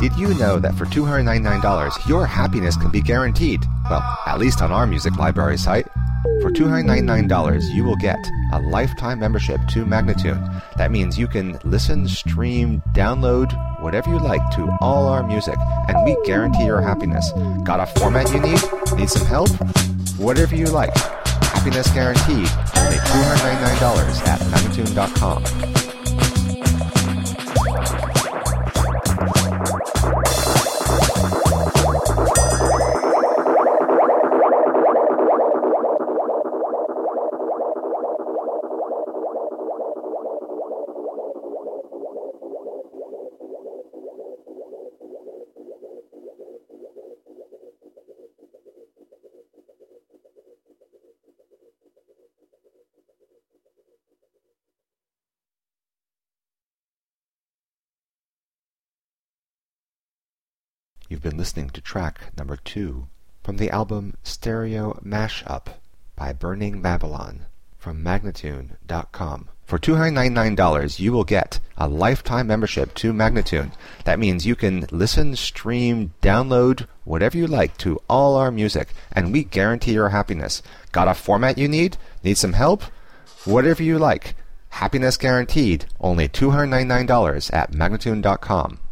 Did you know that for $299, your happiness can be guaranteed? Well, at least on our music library site. For $299, you will get a lifetime membership to Magnatune. That means you can listen, stream, download, whatever you like to all our music, and we guarantee your happiness. Got a format you need? Need some help? Whatever you like. Happiness guaranteed. Only $299 at Magnatune.com. You've been listening to track number 2 from the album Stereo Mashup by Burning Babylon from Magnatune.com. For $299, you will get a lifetime membership to Magnatune. That means you can listen, stream, download, whatever you like to all our music, and we guarantee your happiness. Got a format you need? Need some help? Whatever you like. Happiness guaranteed. Only $299 at Magnatune.com.